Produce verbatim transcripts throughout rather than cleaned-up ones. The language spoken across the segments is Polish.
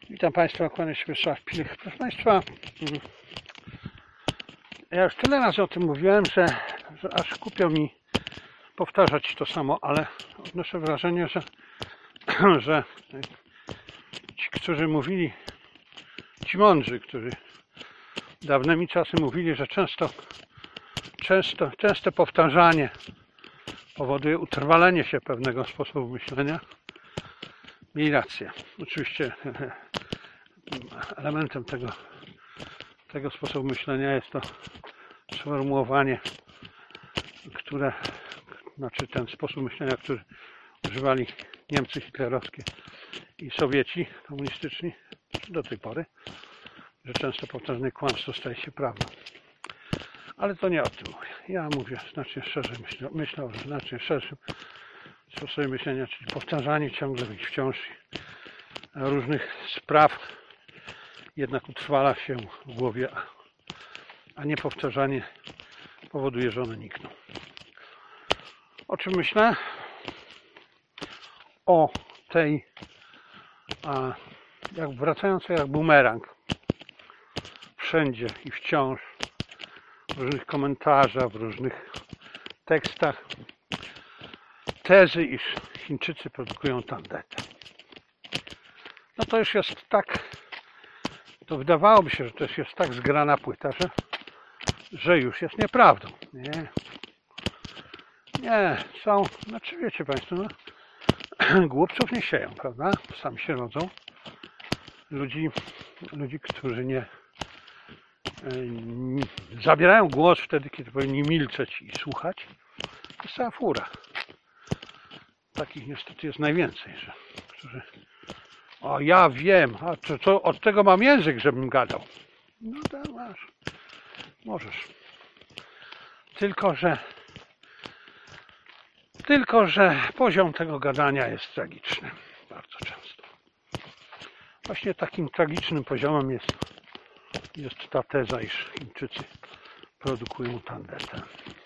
Witam Państwa, kłaniam się Wiesław Pilch. Proszę Państwa, ja już tyle razy o tym mówiłem, że, że aż głupio mi powtarzać to samo, ale odnoszę wrażenie, że, że ci, którzy mówili, ci mądrzy, którzy dawnymi czasy mówili, że często, często, częste powtarzanie powoduje utrwalenie się pewnego sposobu myślenia, mieli rację. Oczywiście elementem tego, tego sposobu myślenia jest to sformułowanie, które, znaczy ten sposób myślenia, który używali Niemcy hitlerowskie i Sowieci komunistyczni do tej pory, że często powtarzane kłamstwo staje się prawdą. Ale to nie o tym mówię. Ja mówię znacznie szerzej, myślę, myślę o znacznie szerszym sposobie myślenia, czyli powtarzanie ciągle i wciąż różnych spraw jednak utrwala się w głowie, a nie powtarzanie powoduje, że one nikną. O czym myślę? O tej, a, jak wracającej jak bumerang, wszędzie i wciąż, w różnych komentarzach, w różnych tekstach, tezy, iż Chińczycy produkują tandetę. No to już jest tak, to wydawałoby się, że to jest tak zgrana płyta, że, że już jest nieprawdą. Nie, nie, są, znaczy wiecie Państwo, no, głupców nie sieją, prawda? Sami się rodzą. Ludzi, ludzi którzy nie, nie zabierają głos wtedy, kiedy powinni milczeć i słuchać. To jest cała fura. Takich niestety jest najwięcej, że, którzy o, ja wiem, a to, to od tego mam język, żebym gadał. No tak masz. Możesz. Tylko, że tylko, że poziom tego gadania jest tragiczny. Bardzo często. Właśnie takim tragicznym poziomem jest, jest ta teza, iż Chińczycy produkują tandetę.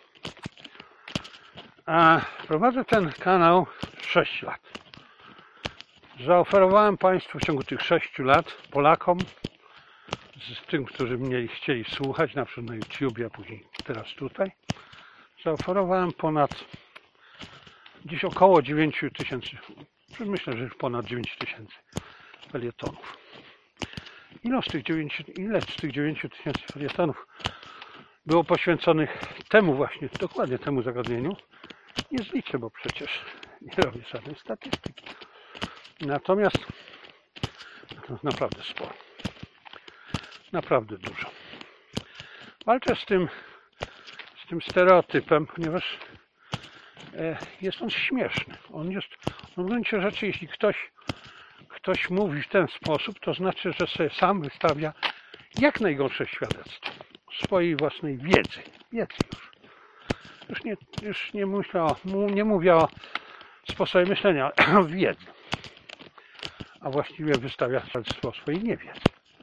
A prowadzę ten kanał sześć lat. Zaoferowałem Państwu w ciągu tych sześciu lat Polakom, z tym, którzy mnie chcieli słuchać, na przykład na YouTubie, a później teraz tutaj, zaoferowałem ponad dziś około dziewięć tysięcy, myślę, że już ponad dziewięć tysięcy felietonów. Ile z tych dziewięciu, ile z tych dziewięciu tysięcy felietonów było poświęconych temu właśnie, dokładnie temu zagadnieniu? Nie zliczę, bo przecież nie robię żadnej statystyki. Natomiast to naprawdę sporo. Naprawdę dużo. Walczę z tym, z tym stereotypem, ponieważ jest on śmieszny. On jest, w gruncie rzeczy, jeśli ktoś, ktoś mówi w ten sposób, to znaczy, że sobie sam wystawia jak najgorsze świadectwo swojej własnej wiedzy. Wiedzy już. Już nie, już nie myślę o, nie mówię o sposobie myślenia, ale o wiedzy. A właściwie wystawia świadectwo swojej niewiedzy.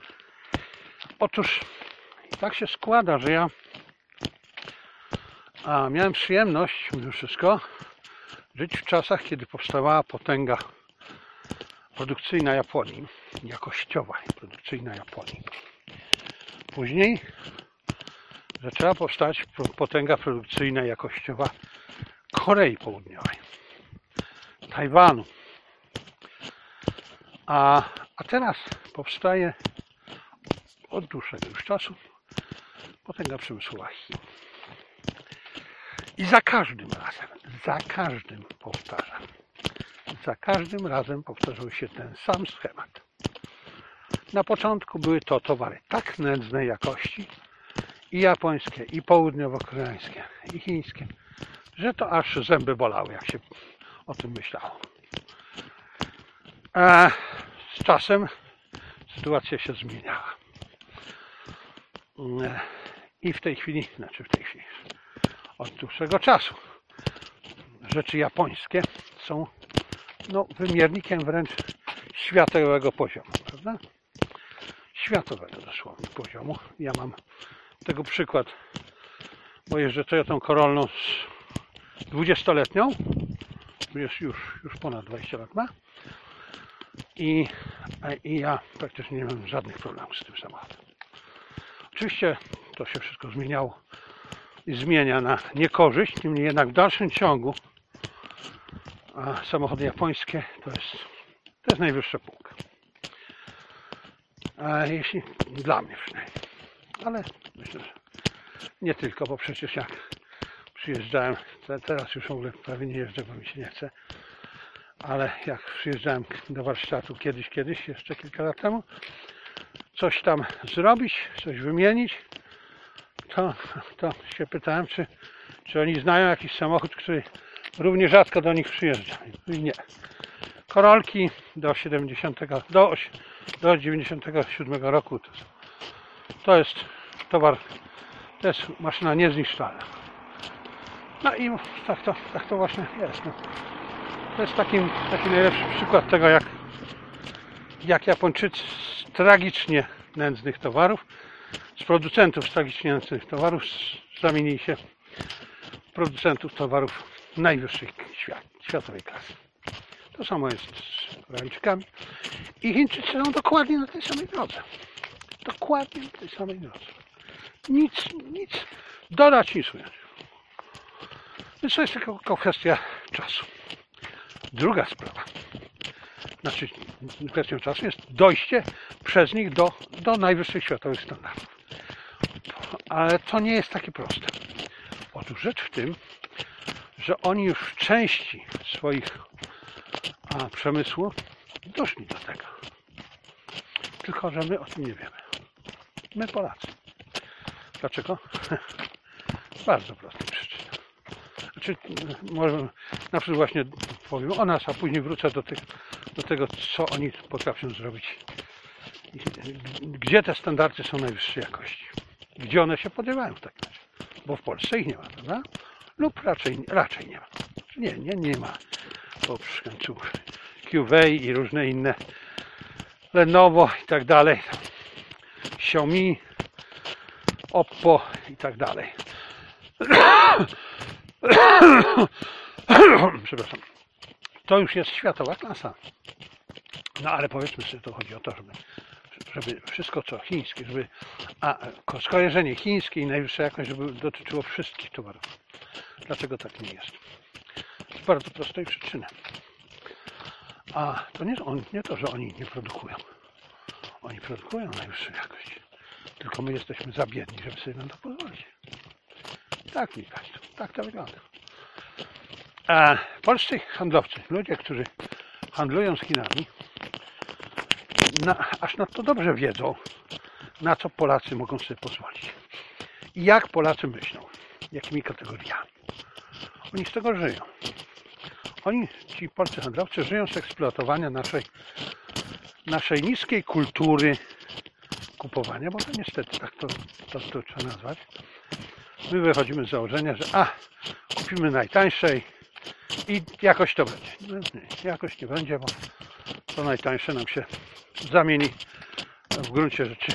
Otóż tak się składa, że ja a, miałem przyjemność, mimo wszystko, żyć w czasach, kiedy powstawała potęga produkcyjna Japonii, jakościowa produkcyjna Japonii. Później zaczęła powstać potęga produkcyjna jakościowa Korei Południowej, Tajwanu. A, a teraz powstaje od dłuższego już czasu potęga przemysłowa Chin. I za każdym razem, za każdym powtarzam, za każdym razem powtarzał się ten sam schemat. Na początku były to towary tak nędznej jakości, i japońskie, i południowo-koreańskie, i chińskie, że to aż zęby bolały, jak się o tym myślało. A z czasem sytuacja się zmieniała. I w tej chwili, znaczy w tej chwili, od dłuższego czasu, rzeczy japońskie są no, wymiernikiem wręcz światowego poziomu, prawda? Światowego dosłownie poziomu. Ja mam tego przykład, bo jeżdżę Toyotą Corollą dwudziestoletnią, już, już, już ponad dwadzieścia lat ma, i, i ja praktycznie nie mam żadnych problemów z tym samochodem. Oczywiście to się wszystko zmieniało i zmienia na niekorzyść, niemniej jednak w dalszym ciągu a samochody japońskie to jest, to jest najwyższa półka. A jeśli dla mnie przynajmniej. Ale myślę, że nie tylko, bo przecież jak przyjeżdżałem, teraz już w ogóle prawie nie jeżdżę, bo mi się nie chce, ale jak przyjeżdżałem do warsztatu kiedyś, kiedyś, jeszcze kilka lat temu, coś tam zrobić, coś wymienić, to, to się pytałem, czy, czy oni znają jakiś samochód, który równie rzadko do nich przyjeżdża. I nie. Korolki do siedemdziesiątego, do, do dziewięćdziesiątego siódmego roku to, to jest towar, to jest maszyna niezniszczalna. No i tak to, tak to właśnie jest. No. To jest taki, taki najlepszy przykład tego, jak, jak Japończycy z tragicznie nędznych towarów, z producentów tragicznie nędznych towarów zamienili się w producentów towarów najwyższej świat, światowej klasy. To samo jest z Koreańczykami i Chińczycy są dokładnie na tej samej drodze. Dokładnie na tej samej drodze. Nic, nic dodać, nic ująć. Więc to jest tylko kwestia czasu. Druga sprawa, znaczy kwestią czasu jest dojście przez nich do, do najwyższych światowych standardów. Ale to nie jest takie proste. Otóż rzecz w tym, że oni już w części swoich a, przemysłu doszli do tego. Tylko, że my o tym nie wiemy. My Polacy. Dlaczego? Bardzo prosta przyczyna. Znaczy, może na przykład właśnie powiem o nas, a później wrócę do, tych, do tego, co oni potrafią zrobić. Gdzie te standardy są najwyższej jakości. Gdzie one się podrywają w takim razie. Bo w Polsce ich nie ma, prawda? Lub raczej, raczej nie ma. Nie, nie, nie ma. Bo przy końcu Q W i różne inne Lenovo i tak dalej. Xiaomi, Oppo i tak dalej. Przepraszam. To już jest światowa klasa. No ale powiedzmy sobie, to chodzi o to, żeby, żeby wszystko co chińskie, żeby a skojarzenie chińskie i najwyższa jakość, żeby dotyczyło wszystkich towarów. Dlaczego tak nie jest? Z bardzo prostej przyczyny. A to nie, on, nie to, że oni nie produkują. Oni produkują najwyższą jakość. Tylko my jesteśmy za biedni, żeby sobie na to pozwolić. Tak, mi Państwo, tak to wygląda. A polscy handlowcy, ludzie, którzy handlują z Chinami, na, aż nadto dobrze wiedzą, na co Polacy mogą sobie pozwolić. I jak Polacy myślą, jakimi kategoriami. Oni z tego żyją. Oni, ci polscy handlowcy, żyją z eksploatowania naszej, naszej niskiej kultury kupowania, bo to niestety tak to, to, to trzeba nazwać. My wychodzimy z założenia, że a, kupimy najtańszej i jakoś to będzie. No, nie, jakoś nie będzie, bo to najtańsze nam się zamieni w gruncie rzeczy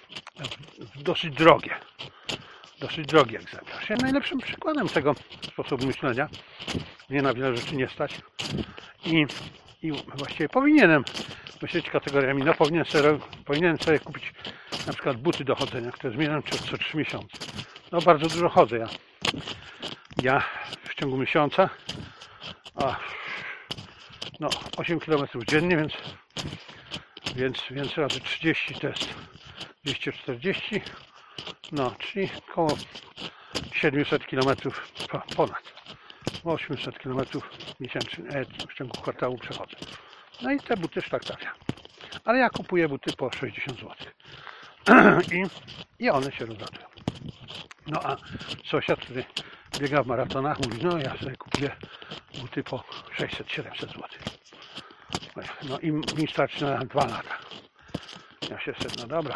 w dosyć drogie. Dosyć drogie egzemplarz. Ja najlepszym przykładem tego sposobu myślenia, mnie na wiele rzeczy nie stać i, i właściwie powinienem myśleć kategoriami, no powinien sobie, powinienem sobie kupić na przykład buty do chodzenia, które zmieniam co, co trzy miesiące. No bardzo dużo chodzę ja. Ja w ciągu miesiąca a, no osiem kilometrów dziennie, więc, więc, więc razy trzydzieści to jest dwieście czterdzieści, no czyli około siedemset kilometrów ponad osiemset kilometrów miesięcznie w ciągu kwartału przechodzę. No i te buty szlak trafia. Ale ja kupuję buty po sześćdziesiąt złotych. I, I one się rozlatują. No a sąsiad, który biega w maratonach, mówi, no ja sobie kupuję buty po sześćset siedemset złotych. No i mi starczy na dwa lata. Ja się sobie, no dobra,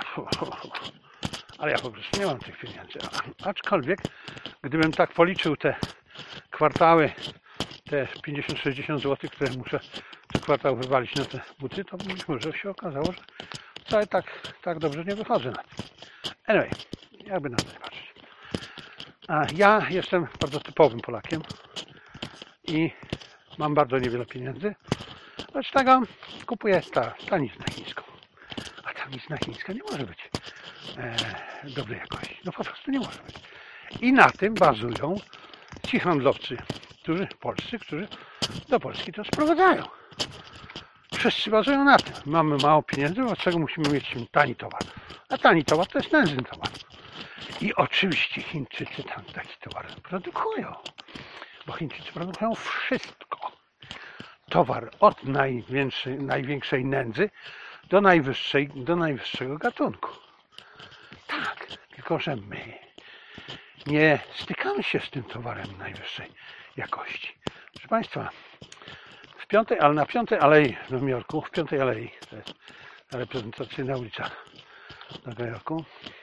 ale ja po prostu nie mam tych pieniędzy. Aczkolwiek, gdybym tak policzył te kwartały, te pięćdziesiąt sześćdziesiąt złotych, które muszę co kwartał wywalić na te buty, to być może się okazało, że wcale tak, tak dobrze nie wychodzę na tym. Anyway, jakby na to nie patrzeć. A ja jestem bardzo typowym Polakiem i mam bardzo niewiele pieniędzy Wobec tego kupuję ta taniznę chińską. A tanizna chińska nie może być e, dobrej jakości. No po prostu nie może być. I na tym bazują ci handlowcy, którzy, polscy, którzy do Polski to sprowadzają. Wszyscy bazują na tym. Mamy mało pieniędzy, wobec czego musimy mieć tani towar. A tani towar to jest nędzny towar. I oczywiście Chińczycy tam taki towar produkują. Bo Chińczycy produkują wszystko. Towar od największej, największej nędzy do, najwyższej, do najwyższego gatunku. Tak, tylko że my nie stykamy się z tym towarem najwyższej jakości. Proszę Państwa, w piątej, ale na piątej alei w Nowym Jorku, w piątej alei, to jest reprezentacyjna ulica Nowego Jorku,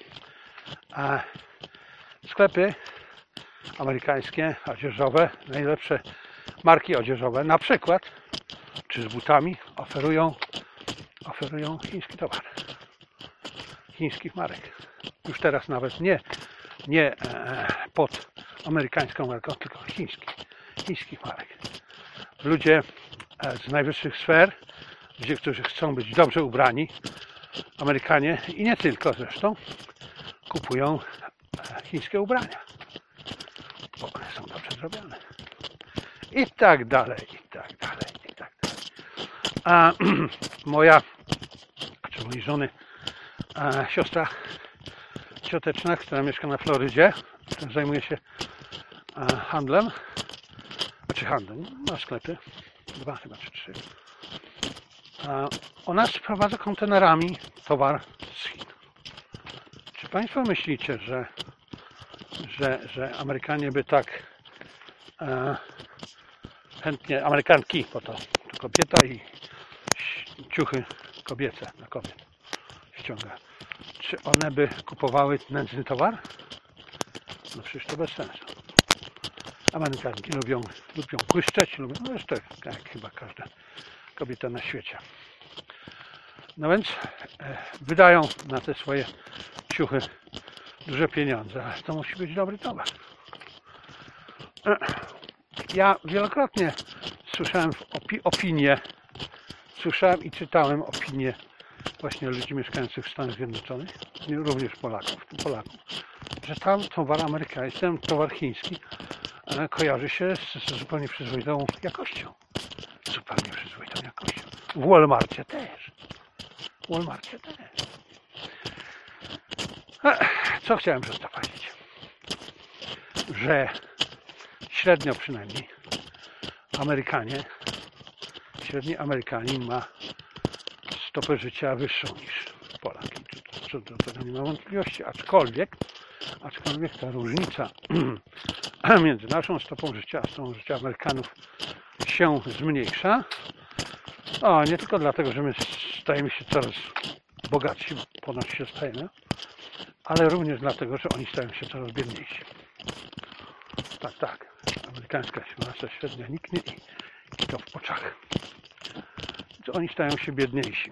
a sklepy amerykańskie, odzieżowe, najlepsze marki odzieżowe, na przykład, czy z butami, oferują, oferują chiński towar. Chińskich marek. Już teraz nawet nie, nie e, pod amerykańską marką, tylko chińskich, chińskich marek. Ludzie e, z najwyższych sfer, ludzie, którzy chcą być dobrze ubrani, Amerykanie i nie tylko zresztą, kupują e, chińskie ubrania, bo one są dobrze zrobione. I tak dalej, i tak dalej, i tak dalej. A moja, czy mojej żony, a, siostra cioteczna, która mieszka na Florydzie, która zajmuje się a, handlem, znaczy handlem, ma sklepy, dwa chyba czy trzy. A, ona sprowadza kontenerami towar z Chin. Czy Państwo myślicie, że, że, że Amerykanie by tak a, chętnie, Amerykanki, bo to, to kobieta i ciuchy kobiece dla kobiet ściąga. Czy one by kupowały nędzny towar? No przecież to bez sensu. Amerykanki lubią, lubią błyszczeć, lubią, no zresztą jak chyba każda kobieta na świecie. No więc e, wydają na te swoje ciuchy duże pieniądze, ale to musi być dobry towar. E, ja wielokrotnie słyszałem opi opinie, słyszałem i czytałem opinie właśnie ludzi mieszkających w Stanach Zjednoczonych, również Polaków, Polaków, że tam towar amerykański, ten towar chiński e, kojarzy się z, z zupełnie przyzwoitą jakością. Zupełnie przyzwoitą jakością. W Walmarcie też. W Walmarcie też. E, co chciałem przez to powiedzieć? Że średnio przynajmniej Amerykanie, średni Amerykanin ma stopę życia wyższą niż Polak. Co do tego nie ma wątpliwości, aczkolwiek, aczkolwiek ta różnica między naszą stopą życia a stopą życia Amerykanów się zmniejsza. O, nie tylko dlatego, że my stajemy się coraz bogatsi, ponoć się stajemy, ale również dlatego, że oni stają się coraz biedniejsi. Tak, tak. Amerykańska masa średnia niknie i, i to w poczach. To oni stają się biedniejsi.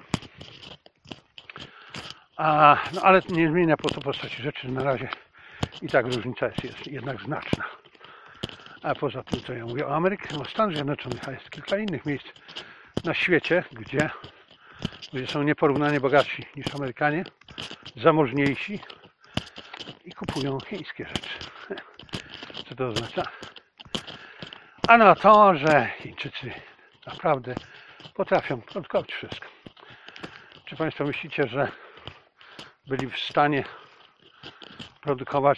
A, no ale nie zmienia po to postaci rzeczy, na razie i tak różnica jest, jest jednak znaczna. A poza tym, co ja mówię o Ameryce, o Stanach Zjednoczonych, a jest kilka innych miejsc na świecie, gdzie, gdzie są nieporównanie bogatsi niż Amerykanie, zamożniejsi i kupują chińskie rzeczy. Co to oznacza? Ano to, że Chińczycy naprawdę potrafią produkować wszystko. Czy Państwo myślicie, że byli w stanie produkować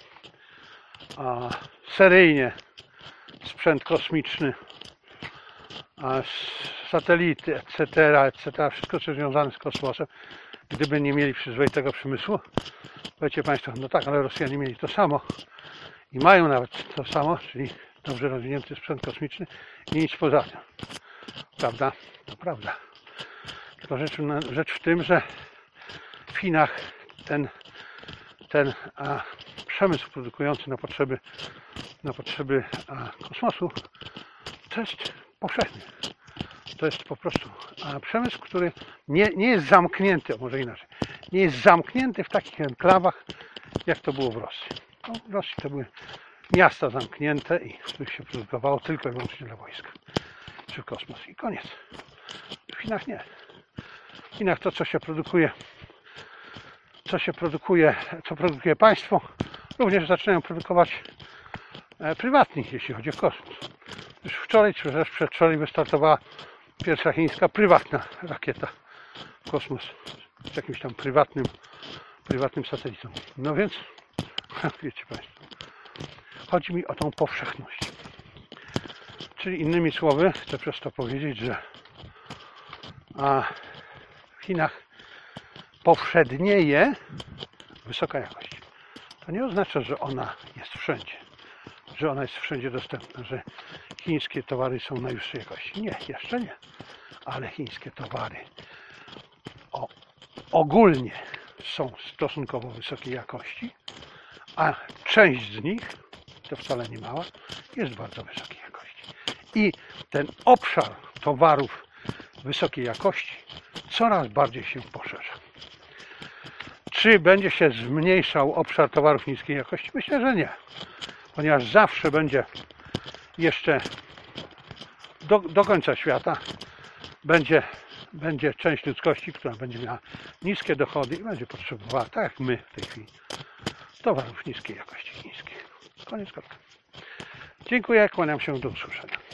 a, seryjnie sprzęt kosmiczny, a, satelity, et cetera, et cetera, wszystko co związane z kosmosem, gdyby nie mieli przyzwoitego przemysłu? Powiecie Państwo, no tak, ale Rosjanie mieli to samo i mają nawet to samo, czyli dobrze rozwinięty sprzęt kosmiczny i nic poza tym. Prawda? To prawda. Tylko rzecz, rzecz w tym, że w Chinach ten, ten a, przemysł produkujący na potrzeby, na potrzeby a, kosmosu to jest powszechny. To jest po prostu a, przemysł, który nie, nie jest zamknięty, może inaczej, nie jest zamknięty w takich enklawach, jak to było w Rosji. No, w Rosji to były miasta zamknięte i w których się produkowało tylko i wyłącznie dla wojska. czy w kosmos i koniec. W Chinach nie. W Chinach to, co się produkuje, co się produkuje, co produkuje państwo, również zaczynają produkować e, prywatni, jeśli chodzi o kosmos. Już wczoraj, czy też przedwczoraj wystartowała pierwsza chińska prywatna rakieta w kosmos z jakimś tam prywatnym, prywatnym satelitą. No więc, wiecie Państwo, chodzi mi o tą powszechność. Czyli innymi słowy, chcę przez to powiedzieć, że a w Chinach powszednieje wysoka jakość. To nie oznacza, że ona jest wszędzie, że ona jest wszędzie dostępna, że chińskie towary są najwyższej jakości. Nie, jeszcze nie. Ale chińskie towary o, ogólnie są stosunkowo wysokiej jakości, a część z nich, to wcale nie mała, jest bardzo wysokiej jakości. I ten obszar towarów wysokiej jakości coraz bardziej się poszerza. Czy będzie się zmniejszał obszar towarów niskiej jakości? Myślę, że nie. Ponieważ zawsze będzie jeszcze do, do końca świata będzie, będzie część ludzkości, która będzie miała niskie dochody i będzie potrzebowała, tak jak my w tej chwili, towarów niskiej jakości chińskiej. Koniec kropka. Dziękuję, kłaniam się, do usłyszenia.